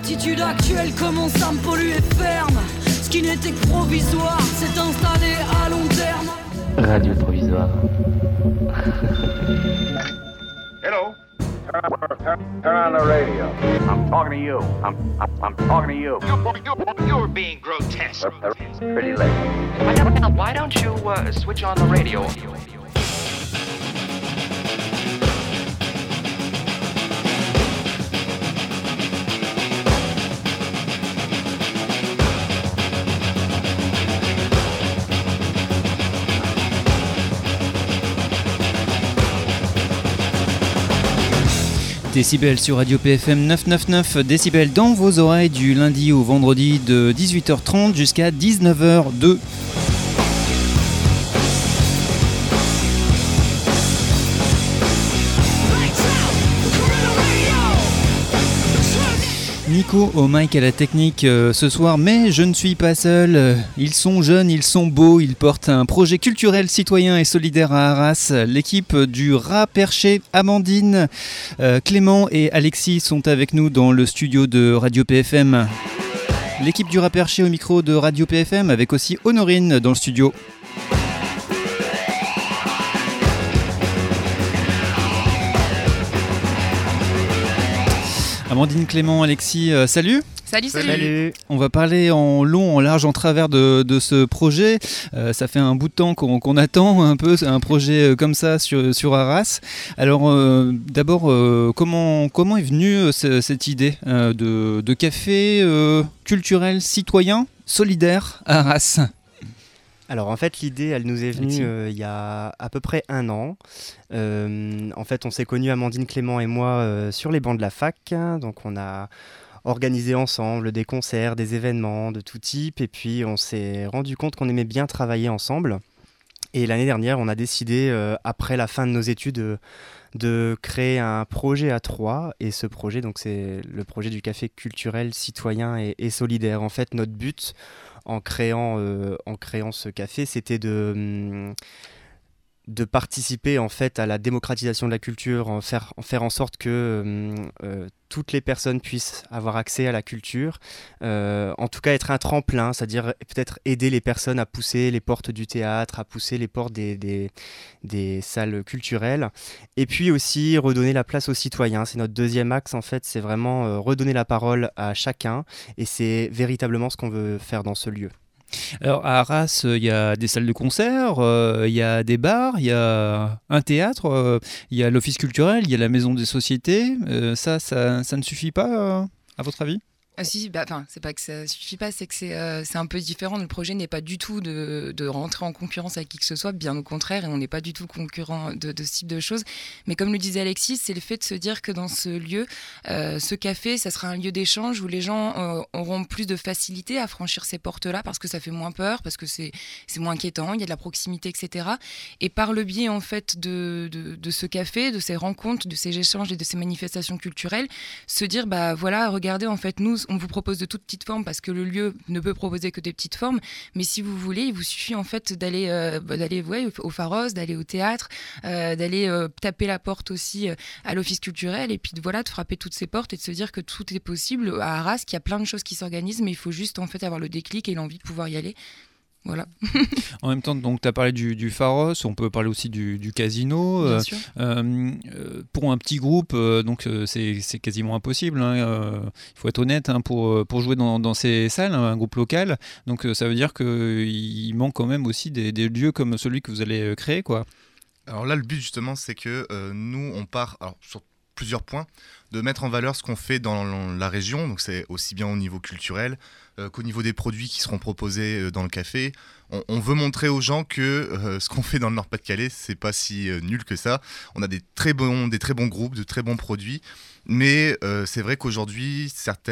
l'attitude actuelle commence à me polluer ferme. Ce qui n'était que provisoire s'est installé à long terme. Radio provisoire. Hello. Turn on the radio. I'm talking to you. I'm talking to you. You're being grotesque. Pretty late. Why don't you switch on the radio? Décibel sur Radio PFM 999, Décibel dans vos oreilles du lundi au vendredi de 18h30 jusqu'à 19h02. Nico au mic à la technique ce soir, mais je ne suis pas seul. Ils sont jeunes, ils sont beaux, ils portent un projet culturel, citoyen et solidaire à Arras. L'équipe du Rat Perché, Amandine, Clément et Alexis sont avec nous dans le studio de Radio PFM. L'équipe du Rat Perché au micro de Radio PFM avec aussi Honorine dans le studio. Amandine, Clément, Alexis, salut. Salut. On va parler en long, en large, en travers de ce projet. Ça fait un bout de temps qu'on attend un peu un projet comme ça sur Arras. Alors d'abord, comment est venue cette idée de café culturel citoyen solidaire à Arras ? Alors en fait l'idée elle nous est venue il y a à peu près 1 an. En fait on s'est connus Amandine, Clément et moi sur les bancs de la fac. Donc on a organisé ensemble des concerts, des événements de tout type. Et puis on s'est rendu compte qu'on aimait bien travailler ensemble. Et l'année dernière on a décidé après la fin de nos études de créer un projet à 3. Et ce projet donc c'est le projet du café culturel citoyen et solidaire. En fait notre but en créant ce café, c'était de participer en fait à la démocratisation de la culture, en faire en sorte que toutes les personnes puissent avoir accès à la culture, en tout cas être un tremplin, c'est-à-dire peut-être aider les personnes à pousser les portes du théâtre, à pousser les portes des salles culturelles, et puis aussi redonner la place aux citoyens. C'est notre deuxième axe en fait, c'est vraiment redonner la parole à chacun, et c'est véritablement ce qu'on veut faire dans ce lieu. Alors à Arras, il y a des salles de concert, il y a des bars, il y a un théâtre, il y a l'office culturel, il y a la maison des sociétés. Ça ne suffit pas, à votre avis ? Ah si, c'est pas que ça suffit pas, c'est que c'est un peu différent. Le projet n'est pas du tout de rentrer en concurrence avec qui que ce soit, bien au contraire, et on n'est pas du tout concurrent de ce type de choses. Mais comme le disait Alexis, c'est le fait de se dire que dans ce lieu, ce café, ça sera un lieu d'échange où les gens auront plus de facilité à franchir ces portes-là parce que ça fait moins peur, parce que c'est moins inquiétant, il y a de la proximité, etc. Et par le biais en fait de ce café, de ces rencontres, de ces échanges et de ces manifestations culturelles, se dire voilà, regardez, en fait nous on vous propose de toutes petites formes parce que le lieu ne peut proposer que des petites formes, mais si vous voulez, il vous suffit en fait d'aller au Pharos, d'aller au théâtre, d'aller taper la porte aussi à l'office culturel, et puis de frapper toutes ces portes et de se dire que tout est possible à Arras, qu'il y a plein de choses qui s'organisent, mais il faut juste en fait avoir le déclic et l'envie de pouvoir y aller. Voilà. En même temps, donc tu as parlé du Pharos, on peut parler aussi du casino. Bien sûr. Pour un petit groupe, donc c'est quasiment impossible. Il faut être honnête pour jouer dans ces salles, un groupe local. Donc ça veut dire qu'il manque quand même aussi des lieux comme celui que vous allez créer, quoi. Alors là, le but justement, c'est que nous, on part sur plusieurs points, de mettre en valeur ce qu'on fait dans la région. Donc c'est aussi bien au niveau culturel qu'au niveau des produits qui seront proposés dans le café. On veut montrer aux gens que ce qu'on fait dans le Nord-Pas-de-Calais, c'est pas si nul que ça. On a des très bons groupes, de très bons produits. Mais c'est vrai qu'aujourd'hui,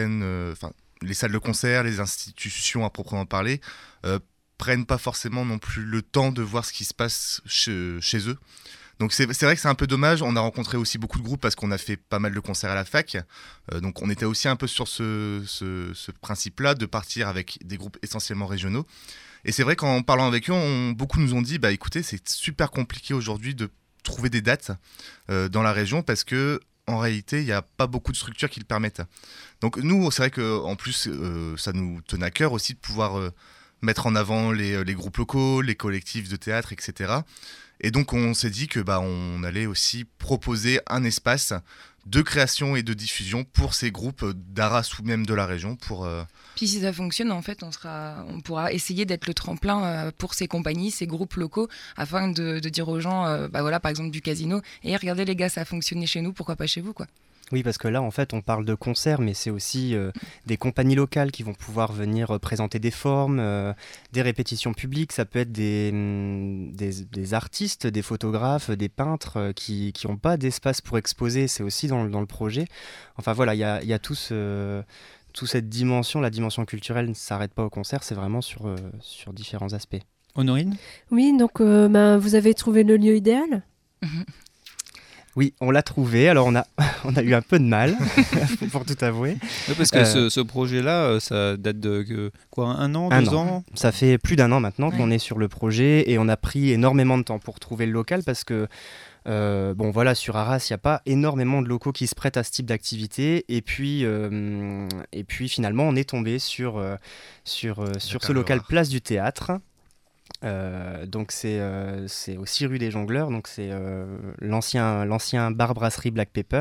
les salles de concert, les institutions à proprement parler, prennent pas forcément non plus le temps de voir ce qui se passe chez eux. Donc c'est vrai que c'est un peu dommage. On a rencontré aussi beaucoup de groupes parce qu'on a fait pas mal de concerts à la fac. Donc on était aussi un peu sur ce principe-là de partir avec des groupes essentiellement régionaux. Et c'est vrai qu'en parlant avec eux, beaucoup nous ont dit écoutez, c'est super compliqué aujourd'hui de trouver des dates dans la région parce que en réalité, il n'y a pas beaucoup de structures qui le permettent. Donc nous, c'est vrai qu'en plus, ça nous tenait à cœur aussi de pouvoir mettre en avant les groupes locaux, les collectifs de théâtre, etc. Et donc on s'est dit que on allait aussi proposer un espace de création et de diffusion pour ces groupes d'Arras ou même de la région. Puis si ça fonctionne, en fait, on pourra essayer d'être le tremplin pour ces compagnies, ces groupes locaux, afin de dire aux gens, voilà, par exemple du casino, et regardez les gars, ça a fonctionné chez nous, pourquoi pas chez vous, quoi. Oui, parce que là, en fait, on parle de concerts, mais c'est aussi des compagnies locales qui vont pouvoir venir présenter des formes, des répétitions publiques. Ça peut être des artistes, des photographes, des peintres qui n'ont pas d'espace pour exposer. C'est aussi dans le projet. Enfin voilà, il y a toute cette dimension. La dimension culturelle ne s'arrête pas au concert, c'est vraiment sur différents aspects. Honorine ? Oui, donc vous avez trouvé le lieu idéal ? Oui, on l'a trouvé. Alors, on a eu un peu de mal, pour tout avouer. Oui, parce que ce projet-là, ça date de quoi, 1 an, 2 ans ? Ça fait plus d'1 an maintenant qu'on est sur le projet et on a pris énormément de temps pour trouver le local parce que, sur Arras, il n'y a pas énormément de locaux qui se prêtent à ce type d'activité. Et puis finalement, on est tombé sur ce local Place du Théâtre. Donc c'est aussi rue des Jongleurs, donc c'est l'ancien bar brasserie Black Pepper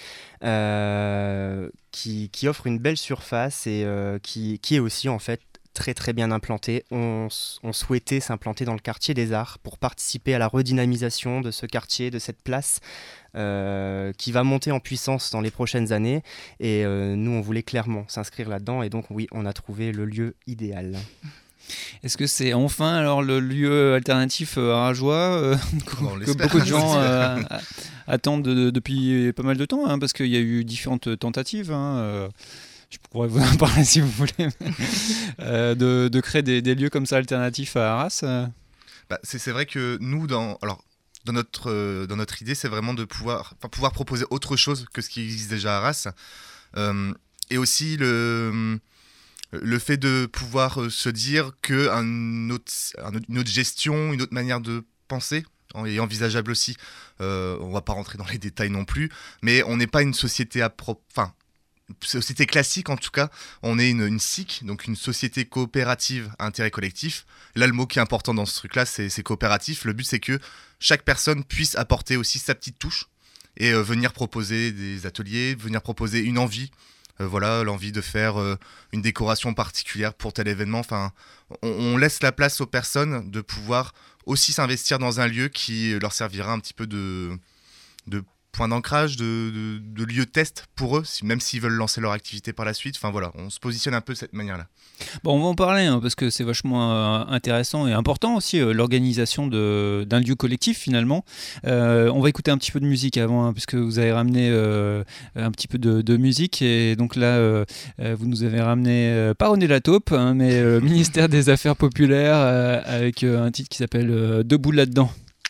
qui offre une belle surface et qui est aussi en fait très très bien implanté. On souhaitait s'implanter dans le quartier des Arts pour participer à la redynamisation de ce quartier, de cette place qui va monter en puissance dans les prochaines années et nous on voulait clairement s'inscrire là-dedans et donc oui, on a trouvé le lieu idéal. Est-ce que c'est enfin alors le lieu alternatif arageois que beaucoup de gens attendent depuis pas mal de temps, parce qu'il y a eu différentes tentatives, je pourrais vous en parler si vous voulez, de créer des lieux comme ça alternatifs à Arras. C'est vrai que nous, dans notre idée, c'est vraiment de pouvoir proposer autre chose que ce qui existe déjà à Arras, et aussi le fait de pouvoir se dire qu'une autre gestion, une autre manière de penser est envisageable aussi. On ne va pas rentrer dans les détails non plus, mais on n'est pas une société société classique en tout cas. On est une SIC, donc une société coopérative à intérêt collectif. Là, le mot qui est important dans ce truc-là, c'est coopératif. Le but, c'est que chaque personne puisse apporter aussi sa petite touche et venir proposer des ateliers, venir proposer une envie. L'envie de faire une décoration particulière pour tel événement. Enfin, on laisse la place aux personnes de pouvoir aussi s'investir dans un lieu qui leur servira un petit peu de point d'ancrage, de lieu test pour eux, même s'ils veulent lancer leur activité par la suite. Enfin voilà, on se positionne un peu de cette manière-là. Bon, on va en parler parce que c'est vachement intéressant et important aussi l'organisation d'un lieu collectif finalement. On va écouter un petit peu de musique avant, puisque vous avez ramené un petit peu de musique et donc là vous nous avez ramené pas René Lataupe, mais le ministère des Affaires populaires avec un titre qui s'appelle Debout là-dedans.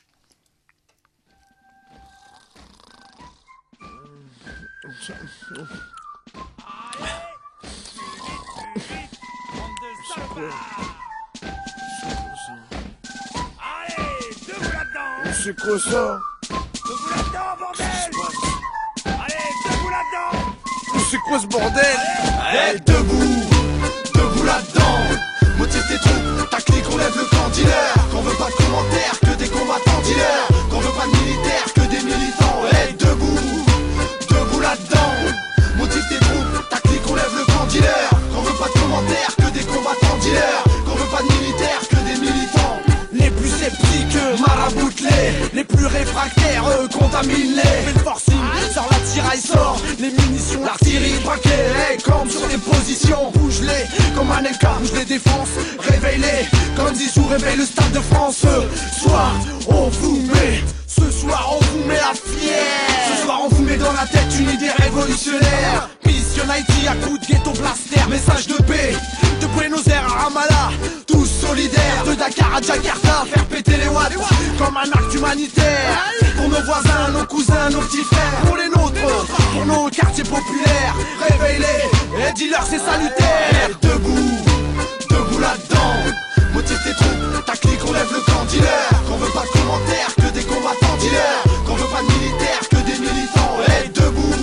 C'est quoi ça? Debout là-dedans, bordel! Allez, debout là-dedans! C'est quoi ce bordel? Allez, debout là-dedans! Motive tes troupes, ta clique, on lève le camp dealer. Qu'on veut pas de commentaires, que des combattants dealers. Qu'on veut pas de militaires, que des militants. Allez, debout là-dedans! Motive tes troupes, ta clique, on lève le camp dealer. Qu'on veut pas de commentaires, que des combattants dealers. Qu'on veut pas de militaires, que des militants. Les plus sceptiques, maraboutent-les. Les plus réfractaires, contamine-les. Fais le forcing, sors la tiraille, sort les munitions, l'artillerie, braquée. Hey, campe sur des positions, bouge-les. Comme un LK, bouge les défenses, réveille-les. Comme Zizou réveille le stade de France. Ce soir, on vous met. Ce soir, on vous met la fière. Ce soir, on vous met dans la tête une idée révolutionnaire. Mission Haïti à coups de ghetto blaster. Message de paix, de Buenos Aires à Ramallah. Tous solidaires, de Dakar à Jakarta. Faire péter les watts comme un acte humanitaire. Pour nos voisins, nos cousins, nos petits frères. Pour les nôtres, pour nos quartiers populaires. Réveille-les, et dis-leur c'est salutaire. Debout là-dedans. Motive tes troupes, ta clique, on lève le camp dealer. Qu'on veut pas de commentaires, que des combattants dealers. Qu'on veut pas de militaires, que des militants. Hey, debout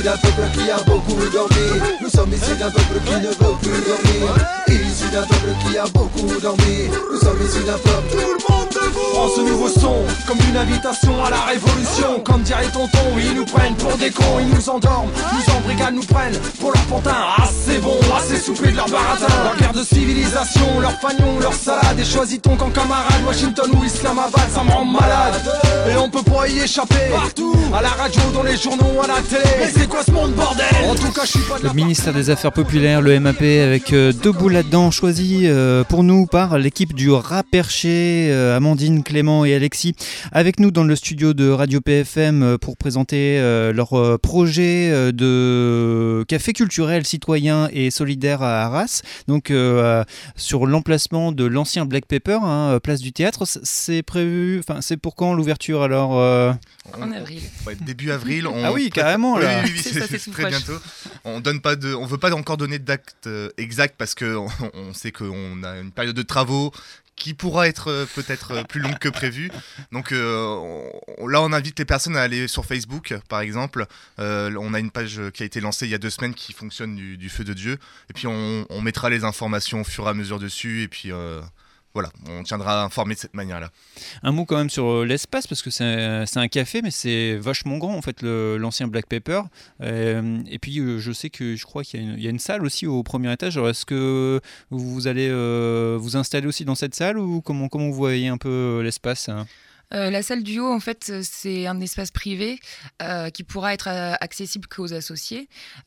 issus d'un peuple qui a beaucoup dormi. Nous sommes issus d'un peuple qui ne veut plus dormir. Issus d'un peuple qui a beaucoup dormi. Nous sommes issus d'un peuple. Tout le monde debout. Prends ce nouveau son comme une invitation à la révolution. Comme dirait tonton, ils nous prennent pour des cons. Ils nous endorment, nous embrigadent, nous prennent pour leur pantin. Ah c'est bon, assez soupé de leur baratin. Leur guerre de civilisation, leur fagnon, leur salade. Et choisit-on qu'en camarade, Washington ou Islamabad, ça me rend malade. Et on peut pas y échapper. Partout, à la radio, dans les journaux, à la télé. Mais c'est quoi ce monde bordel? En tout cas je suis pas de Le ministère des Affaires populaires, le MAP, avec Debout là-dedans, choisi pour nous par l'équipe du Rat Perché, Amandine, Clément et Alexis, avec nous dans le studio de Radio PFM pour présenter leur projet de café culturel, citoyen et solidaire à Arras. Donc sur l'emplacement de l'ancien Black Pepper, place du théâtre. C'est prévu, enfin c'est pour quand l'ouverture alors En avril. Ouais, début avril. Ah oui, carrément là. Oui, c'est très bientôt. On veut pas encore donner de date exacte parce que on sait qu'on a une période de travaux qui pourra être peut-être plus longue que prévu. Donc là, on invite les personnes à aller sur Facebook, par exemple. On a une page qui a été lancée il y a 2 semaines qui fonctionne du feu de Dieu. Et puis on mettra les informations au fur et à mesure dessus. Et puis voilà, on tiendra informé de cette manière-là. Un mot quand même sur l'espace, parce que c'est un café, mais c'est vachement grand en fait, l'ancien Black Pepper. Et puis je crois qu'il y a une salle aussi au premier étage. Alors, est-ce que vous allez vous installer aussi dans cette salle, ou comment vous voyez un peu l'espace La salle du haut, en fait, c'est un espace privé qui pourra être accessible qu'aux associés.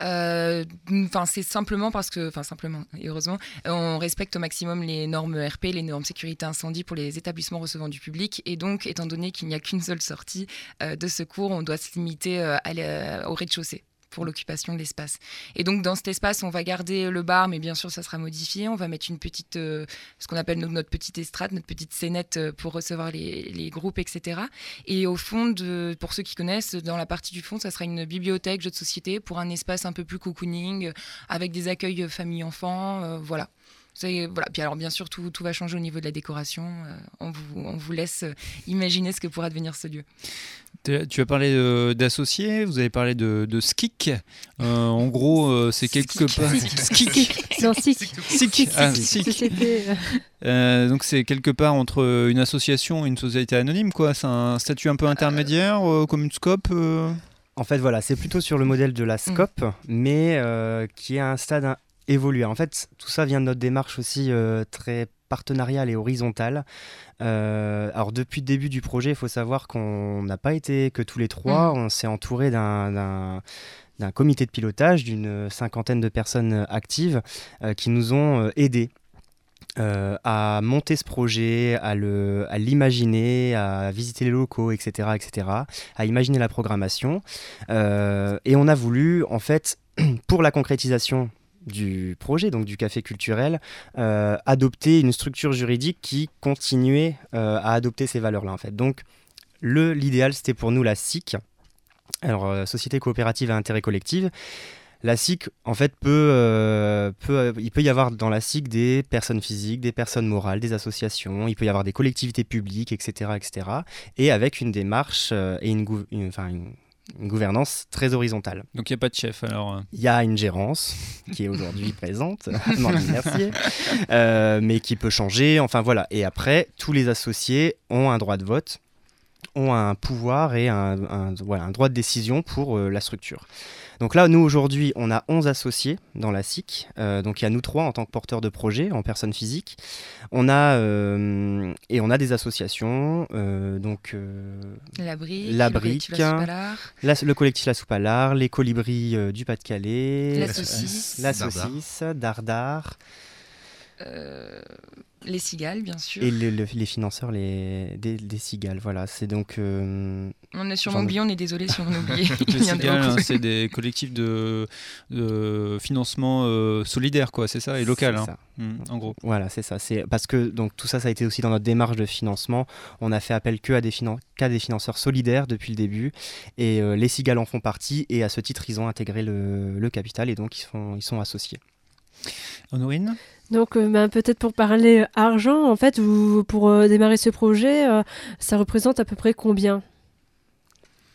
C'est simplement parce que, et heureusement, on respecte au maximum les normes RP, les normes sécurité incendie pour les établissements recevant du public. Et donc, étant donné qu'il n'y a qu'une seule sortie de secours, on doit se limiter au rez-de-chaussée pour l'occupation de l'espace. Et donc dans cet espace, on va garder le bar, mais bien sûr ça sera modifié. On va mettre une petite, ce qu'on appelle notre petite estrade, notre petite scénette pour recevoir les groupes, etc. Et au fond, pour ceux qui connaissent, dans la partie du fond, ça sera une bibliothèque, jeux de société, pour un espace un peu plus cocooning, avec des accueils famille-enfant, voilà. Voilà. Puis alors bien sûr tout va changer au niveau de la décoration. On vous laisse imaginer ce que pourra devenir ce lieu. Tu as parlé d'associés, vous avez parlé de SKIC. En gros, c'est quelque part. SKIC. Non, SIC. Ah, SIC. Donc c'est quelque part entre une association et une société anonyme, quoi. C'est un statut un peu intermédiaire, comme une SCOP. En fait, voilà, c'est plutôt sur le modèle de la SCOP, mais qui est à un stade évoluer. En fait, tout ça vient de notre démarche aussi très partenariale et horizontale. Alors, depuis le début du projet, il faut savoir qu'on n'a pas été que tous les trois. On s'est entouré d'un comité de pilotage d'une 50aine de personnes actives qui nous ont aidés à monter ce projet, à l'imaginer, à visiter les locaux, etc., à imaginer la programmation. Et on a voulu, en fait, pour la concrétisation du projet, donc du café culturel, adopter une structure juridique qui continuait à adopter ces valeurs-là, en fait. Donc, l'idéal, c'était pour nous la SIC, alors Société coopérative à intérêt collectif. La SIC, en fait, il peut y avoir dans la SIC des personnes physiques, des personnes morales, des associations, il peut y avoir des collectivités publiques, etc., et avec une démarche et une gouvernance très horizontale. Donc il n'y a pas de chef alors Il y a une gérance qui est aujourd'hui présente, Amandine Mercier, mais qui peut changer, enfin voilà. Et après, tous les associés ont un droit de vote, ont un pouvoir et un droit de décision pour la structure. Donc là, nous, aujourd'hui, on a 11 associés dans la SIC. Donc, il y a nous 3 en tant que porteurs de projet, en personne physique. On a des associations. La Brique, le collectif La Soupe à l'Art, les Colibris du Pas-de-Calais. La Saucisse, Dardar. Les cigales, bien sûr. Et les financeurs des cigales, voilà. C'est donc... on est sûrement oublié, on est désolé si on a oublié. Les cigales, c'est des collectifs de financement solidaire, quoi, c'est ça, et local, en gros. Voilà, c'est ça. C'est parce que donc, tout ça, ça a été aussi dans notre démarche de financement. On a fait appel qu'à des financeurs solidaires depuis le début. Et les cigales en font partie. Et à ce titre, ils ont intégré le capital et donc ils sont associés. Honorine ? Donc peut-être pour parler argent, en fait, pour démarrer ce projet, ça représente à peu près combien ?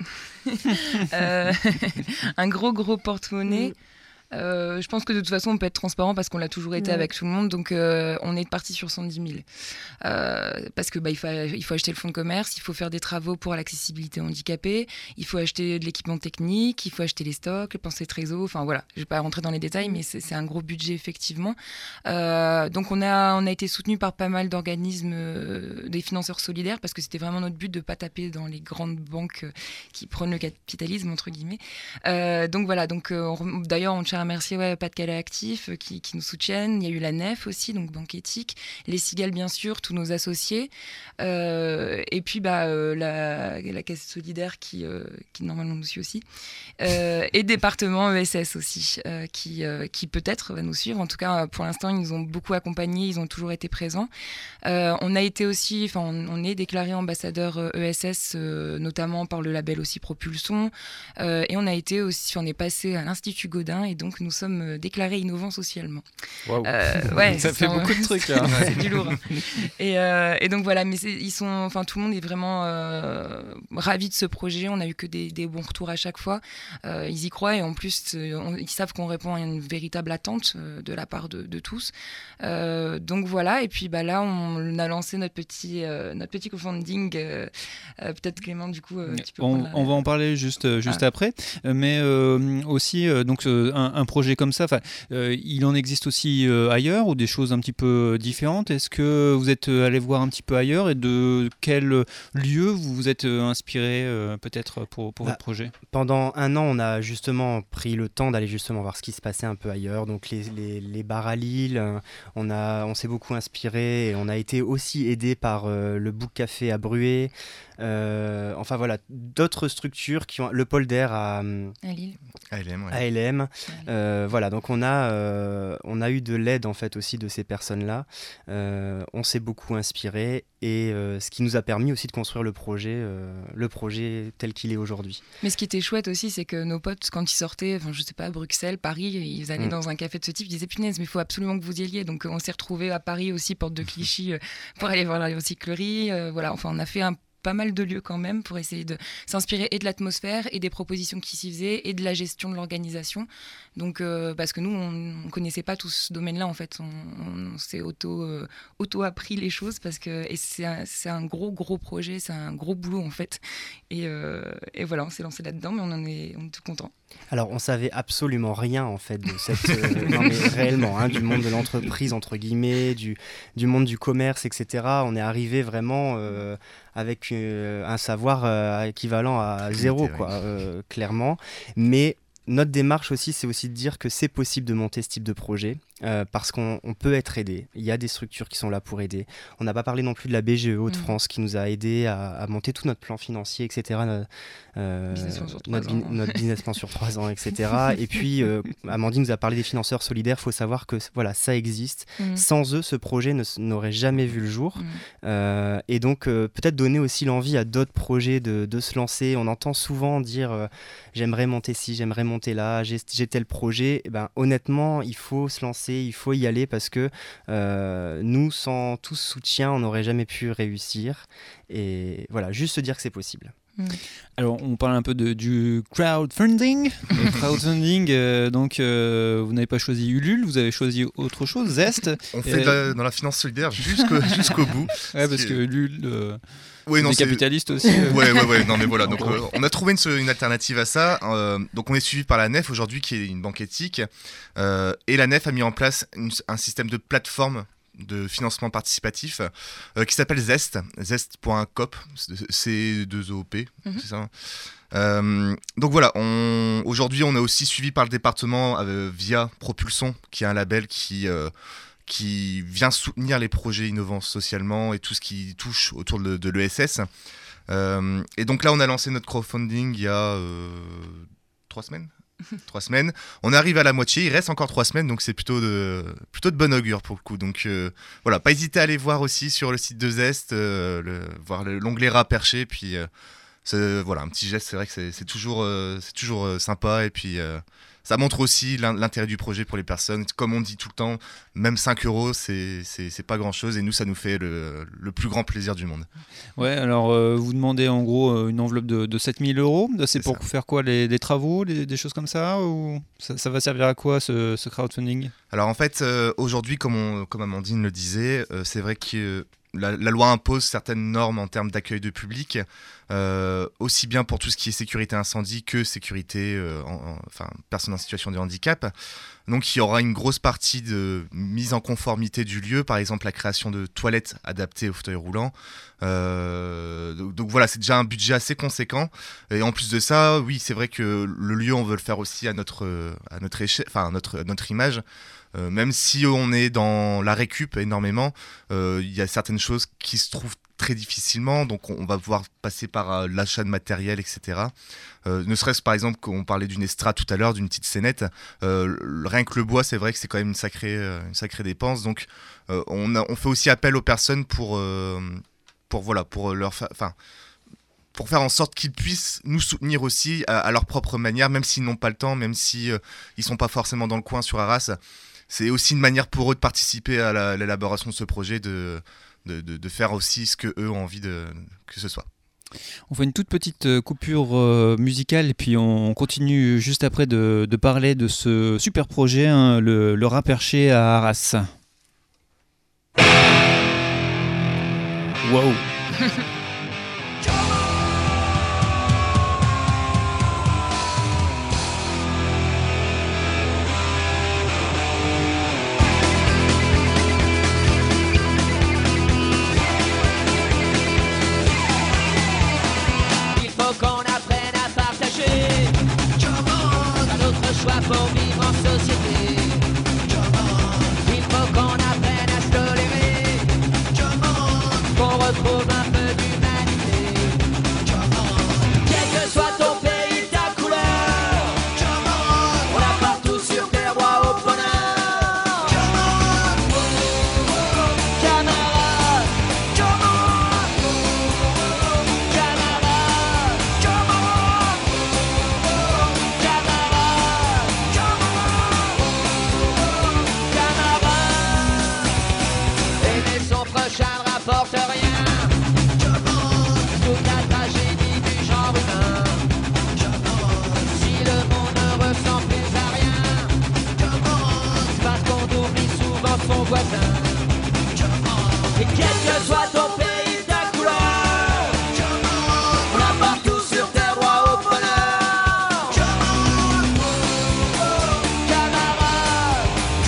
Un gros porte-monnaie. Je pense que de toute façon on peut être transparent parce qu'on l'a toujours été avec tout le monde, donc on est parti sur 110 000 parce que il faut acheter le fonds de commerce, il faut faire des travaux pour l'accessibilité handicapée, il faut acheter de l'équipement technique, il faut acheter les stocks, penser trésor, enfin voilà, je vais pas rentrer dans les détails, mais c'est un gros budget effectivement. Donc on a été soutenu par pas mal d'organismes, des financeurs solidaires, parce que c'était vraiment notre but de pas taper dans les grandes banques qui prônent le capitalisme entre guillemets. Donc voilà, d'ailleurs on tient à remercier Pas-de-Calais Actif qui nous soutiennent. Il y a eu la Nef aussi, donc Banque Éthique, les Cigales bien sûr, tous nos associés, et puis la Caisse Solidaire qui normalement nous suit aussi, et département ESS aussi, qui peut-être va nous suivre. En tout cas, pour l'instant, ils nous ont beaucoup accompagnés, ils ont toujours été présents. On a été aussi, on est déclaré ambassadeur ESS, notamment par le label aussi Propulsion, et on est passé à l'Institut Gaudin, et donc nous sommes déclarés innovants socialement. Wow. Ça fait beaucoup de trucs. Hein. C'est du lourd. Et donc voilà, mais tout le monde est vraiment ravi de ce projet. On a eu que des bons retours à chaque fois. Ils y croient, et en plus ils savent qu'on répond à une véritable attente de la part de tous. Donc voilà, et puis là on a lancé notre petit crowdfunding. Peut-être Clément, du coup tu peux on va en parler juste après, mais aussi donc un projet comme ça, il en existe aussi ailleurs, ou des choses un petit peu différentes. Est-ce que vous êtes allé voir un petit peu ailleurs, et de quel lieu vous vous êtes inspiré peut-être pour votre projet? Pendant un an, on a justement pris le temps d'aller justement voir ce qui se passait un peu ailleurs. Donc les bars à Lille, on s'est beaucoup inspiré, et on a été aussi aidé par le Book Café à Bruay. Enfin voilà, d'autres structures qui ont le Polder à Lille. À LM. Voilà, donc on a eu de l'aide en fait aussi de ces personnes-là. On s'est beaucoup inspiré, et ce qui nous a permis aussi de construire le projet tel qu'il est aujourd'hui. Mais ce qui était chouette aussi, c'est que nos potes, quand ils sortaient, je sais pas, Bruxelles, Paris, ils allaient dans un café de ce type, ils disaient punaise, mais il faut absolument que vous y alliez. Donc on s'est retrouvés à Paris aussi, porte de Clichy, pour aller voir la recyclerie. Voilà, enfin on a fait pas mal de lieux quand même pour essayer de s'inspirer et de l'atmosphère et des propositions qui s'y faisaient et de la gestion de l'organisation. Donc parce que nous on connaissait pas tout ce domaine-là en fait, on s'est auto appris les choses, parce que c'est un gros projet, c'est un gros boulot en fait, et voilà, on s'est lancé là-dedans, mais on est tout content. Alors on savait absolument rien en fait de cette non mais réellement du monde de l'entreprise entre guillemets, du monde du commerce, etc. On est arrivé vraiment avec un savoir équivalent à zéro, quoi, clairement. Mais notre démarche aussi, c'est aussi de dire que c'est possible de monter ce type de projet, parce qu'on peut être aidé. Il y a des structures qui sont là pour aider. On n'a pas parlé non plus de la BGE Hauts-de-France qui nous a aidé à monter tout notre plan financier, etc. Notre business plan sur 3 ans, etc. Et puis, Amandine nous a parlé des financeurs solidaires. Il faut savoir que voilà, ça existe. Sans eux, ce projet n'aurait jamais vu le jour. Et donc, peut-être donner aussi l'envie à d'autres projets de se lancer. On entend souvent dire j'aimerais monter ci, j'aimerais monter là, j'ai tel projet. Et honnêtement, il faut se lancer, il faut y aller, parce que nous, sans tout ce soutien, on n'aurait jamais pu réussir. Et voilà, juste se dire que c'est possible. Alors, on parle un peu du crowdfunding. Le crowdfunding, donc, vous n'avez pas choisi Ulule, vous avez choisi autre chose, Zest. On fait dans la finance solidaire jusqu'au bout. Ouais, parce que Ulule... Oui, non, c'est capitaliste aussi. Ouais. Non, mais voilà. Donc, on a trouvé une alternative à ça. Donc, on est suivi par la Nef aujourd'hui, qui est une banque éthique. Et la Nef a mis en place un système de plateforme de financement participatif qui s'appelle Zest, zest.coop, C2OP, c'est ça. Donc voilà, aujourd'hui on est aussi suivi par le département via Propulsion, qui est un label qui vient soutenir les projets innovants socialement et tout ce qui touche autour de l'ESS. Et donc là on a lancé notre crowdfunding il y a 3 semaines. 3 semaines, on arrive à la moitié, il reste encore 3 semaines, donc c'est plutôt de bonne augure pour le coup. Donc voilà, pas hésiter à aller voir aussi sur le site de Zest, voir l'onglet rat perché, puis voilà, un petit geste, c'est vrai que c'est toujours sympa, et puis ça montre aussi l'intérêt du projet pour les personnes. Comme on dit tout le temps, même 5 €, c'est pas grand-chose. Et nous, ça nous fait le plus grand plaisir du monde. Ouais, alors vous demandez en gros une enveloppe de 7 000 €. C'est pour faire quoi, des travaux, des choses comme ça, ou ça va servir à quoi ce crowdfunding? Alors en fait, aujourd'hui, comme Amandine le disait, c'est vrai que la loi impose certaines normes en termes d'accueil de public, aussi bien pour tout ce qui est sécurité incendie que sécurité personnes en situation de handicap. Donc il y aura une grosse partie de mise en conformité du lieu, par exemple la création de toilettes adaptées aux fauteuils roulants. Donc voilà, c'est déjà un budget assez conséquent. Et en plus de ça, oui, c'est vrai que le lieu, on veut le faire aussi à notre image. Même si on est dans la récup énormément, il y a certaines choses qui se trouvent très difficilement, donc on va pouvoir passer par l'achat de matériel, etc. Ne serait-ce par exemple qu'on parlait d'une estrade tout à l'heure, d'une petite scénette, rien que le bois, c'est vrai que c'est quand même une sacrée dépense, donc on fait aussi appel aux personnes pour faire en sorte qu'ils puissent nous soutenir aussi à leur propre manière, même s'ils n'ont pas le temps, même si ils sont pas forcément dans le coin sur Arras. C'est aussi une manière pour eux de participer à l'élaboration de ce projet, de faire aussi ce que eux ont envie que ce soit. On fait une toute petite coupure musicale et puis on continue juste après de parler de ce super projet, hein, le Rat Perché à Arras. Waouh. Pour vivre en société, il faut qu'on apprenne à se tolérer, qu'on retrouve un peu d'humanité. Quel que soit ton pays, ta couleur, on a partout sur terre droit au bonheur. Camarades, camarades, ça ne rapporte rien. Toute la tragédie du genre humain. Si le monde ne ressemble plus à rien, c'est parce qu'on oublie souvent son voisin. Et quel que soit ton pays, ta couleur, on a partout sur terre droit au bonheur. Camarades,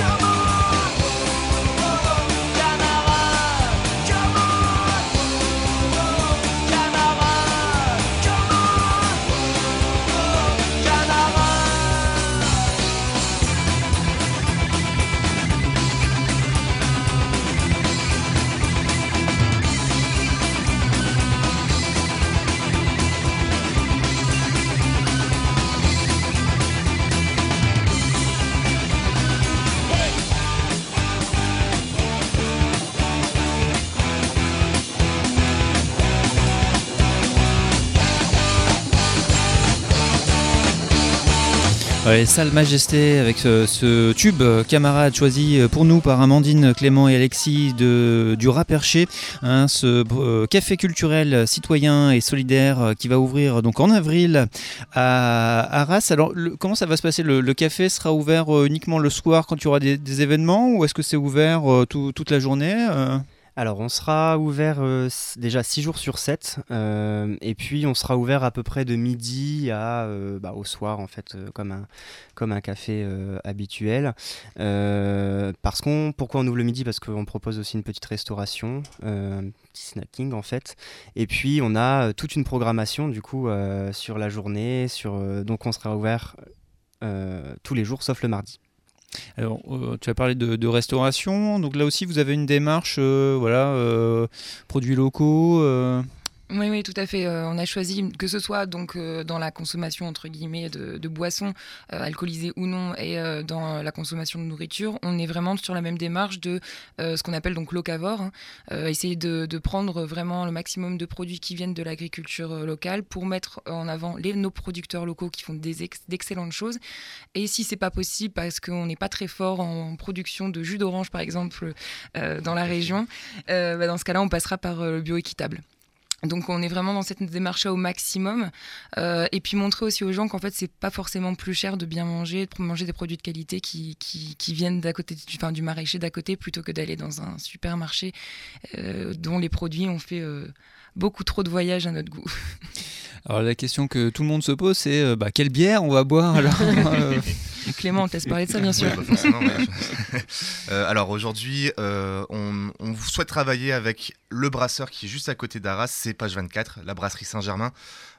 Ouais, Sale Majesté avec ce tube camarade choisi pour nous par Amandine, Clément et Alexis du Rat Perché, hein, ce café culturel citoyen et solidaire qui va ouvrir donc en avril à Arras. Alors comment ça va se passer? Le café sera ouvert uniquement le soir quand il y aura des événements, ou est-ce que c'est ouvert toute la journée? Alors on sera ouvert déjà 6 jours sur 7 et puis on sera ouvert à peu près de midi au soir en fait, comme un café habituel. Pourquoi on ouvre le midi? Parce qu'on propose aussi une petite restauration, un petit snacking en fait, et puis on a toute une programmation du coup sur la journée, donc on sera ouvert tous les jours sauf le mardi. Alors, tu as parlé de restauration, donc là aussi vous avez une démarche, produits locaux. Oui, tout à fait. On a choisi, que ce soit donc dans la consommation entre guillemets de boissons alcoolisées ou non, et dans la consommation de nourriture, on est vraiment sur la même démarche de ce qu'on appelle donc locavore. Essayer de prendre vraiment le maximum de produits qui viennent de l'agriculture locale pour mettre en avant nos producteurs locaux qui font d'excellentes choses. Et si c'est pas possible parce qu'on n'est pas très fort en production de jus d'orange par exemple dans la région, dans ce cas-là, on passera par le bioéquitable. Donc on est vraiment dans cette démarche-là au maximum, et puis montrer aussi aux gens qu'en fait c'est pas forcément plus cher de bien manger, de manger des produits de qualité qui viennent d'à côté du maraîcher d'à côté, plutôt que d'aller dans un supermarché dont les produits ont fait beaucoup trop de voyages à notre goût. Alors la question que tout le monde se pose, c'est quelle bière on va boire alors Clément, on te laisse parler de ça, bien sûr. Oui, forcément, alors aujourd'hui, on souhaite travailler avec le brasseur qui est juste à côté d'Arras, c'est Page 24, la brasserie Saint-Germain,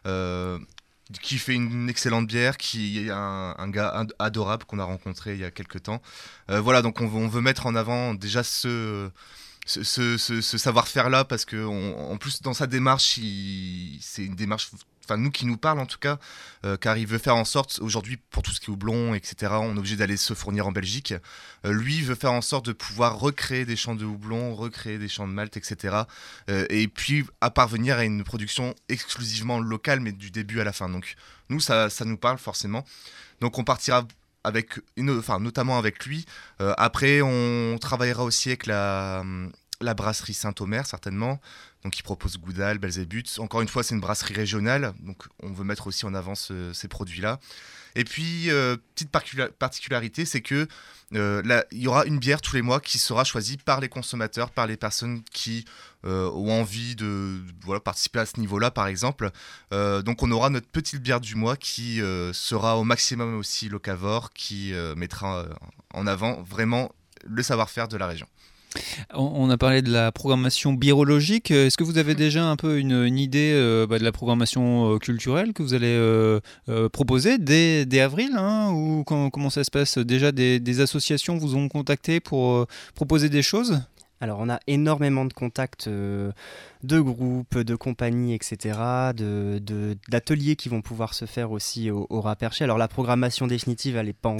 qui fait une excellente bière, qui est un gars adorable qu'on a rencontré il y a quelques temps. Voilà, donc on veut mettre en avant déjà ce savoir-faire-là, parce que en plus dans sa démarche, c'est une démarche... Enfin, nous qui nous parle en tout cas, car il veut faire en sorte, aujourd'hui pour tout ce qui est houblon, etc., on est obligé d'aller se fournir en Belgique. Lui veut faire en sorte de pouvoir recréer des champs de houblon, recréer des champs de malt, etc. Et puis à parvenir à une production exclusivement locale, mais du début à la fin. Donc nous, ça nous parle forcément. Donc on partira notamment avec lui. Après, on travaillera aussi avec la brasserie Saint-Omer, certainement, donc qui propose Goudal, Belzébuth. Encore une fois, c'est une brasserie régionale, donc on veut mettre aussi en avant ces produits-là. Et puis, petite particularité, c'est que il y aura une bière tous les mois qui sera choisie par les consommateurs, par les personnes qui ont envie de participer à ce niveau-là, par exemple. Donc on aura notre petite bière du mois qui sera au maximum aussi locavore, qui mettra en avant vraiment le savoir-faire de la région. On a parlé de la programmation birologique. Est-ce que vous avez déjà un peu une idée de la programmation culturelle que vous allez proposer dès avril, ou comment ça se passe? Déjà, des associations vous ont contacté pour proposer des choses? Alors on a énormément de contacts de groupes, de compagnies, etc., d'ateliers qui vont pouvoir se faire aussi au Rat Perché. Alors la programmation définitive, elle n'est pas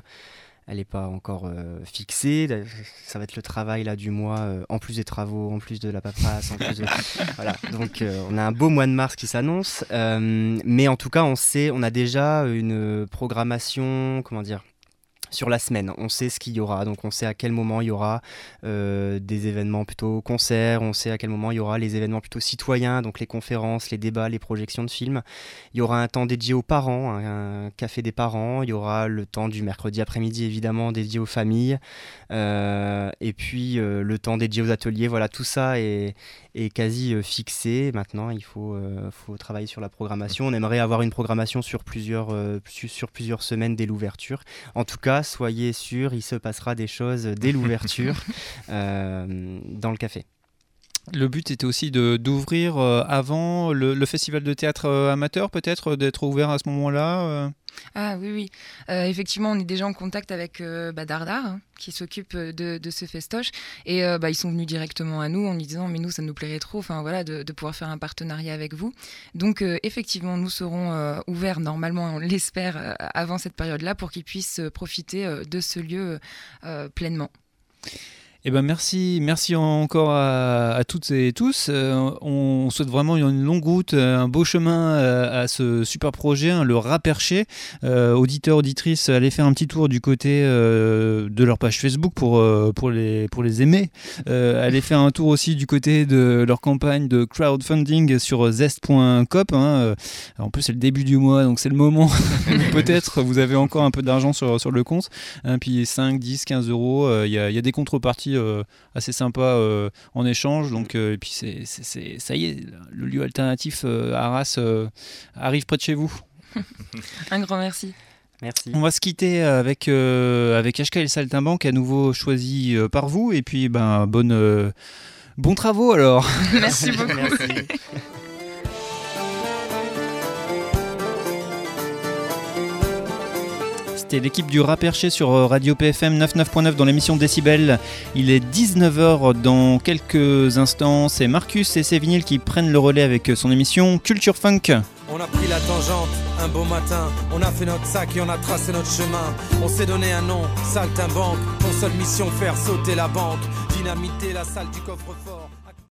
encore fixée. Ça va être le travail là du mois, en plus des travaux, en plus de la paperasse, voilà. Donc on a un beau mois de mars qui s'annonce, mais en tout cas on a déjà une programmation, sur la semaine. On sait ce qu'il y aura, donc on sait à quel moment il y aura des événements plutôt concerts, on sait à quel moment il y aura les événements plutôt citoyens, donc les conférences, les débats, les projections de films. Il y aura un temps dédié aux parents, un café des parents, il y aura le temps du mercredi après-midi évidemment dédié aux familles, et puis le temps dédié aux ateliers. Voilà, tout ça est quasi fixé. Maintenant, il faut travailler sur la programmation. On aimerait avoir une programmation sur plusieurs semaines dès l'ouverture. En tout cas, soyez sûrs, il se passera des choses dès l'ouverture dans le café. Le but était aussi d'ouvrir avant le festival de théâtre amateur, peut-être, d'être ouvert à ce moment-là Ah oui. Effectivement, on est déjà en contact avec Dardar, qui s'occupe de ce festoche. Et ils sont venus directement à nous en nous disant « mais nous, ça nous plairait trop de pouvoir faire un partenariat avec vous ». Donc effectivement, nous serons ouverts normalement, on l'espère, avant cette période-là, pour qu'ils puissent profiter de ce lieu pleinement. Merci encore à toutes et tous. On souhaite vraiment une longue route, un beau chemin à ce super projet, le Rat Perché. Auditeurs, auditrices, allez faire un petit tour du côté de leur page Facebook pour les aimer. Allez faire un tour aussi du côté de leur campagne de crowdfunding sur zest.coop. En plus, c'est le début du mois, donc c'est le moment. Peut-être vous avez encore un peu d'argent sur le compte. Puis 5, 10, 15 euros. Il y a des contreparties assez sympa en échange, donc et puis ça y est, le lieu alternatif à Arras arrive près de chez vous. Un grand merci. Merci. On va se quitter avec HK et le Saltimbanque, à nouveau choisi par vous, et puis bons travaux alors. Merci beaucoup. Merci. C'était l'équipe du Rat Perché sur Radio PFM 99.9 dans l'émission Décibel. Il est 19h dans quelques instants. C'est Marcus et ses vinyles qui prennent le relais avec son émission Culture Funk. On a pris la tangente, un beau matin, on a fait notre sac et on a tracé notre chemin. On s'est donné un nom, Saltimbanque, ton seule mission faire sauter la banque, dynamiter la salle du coffre-fort.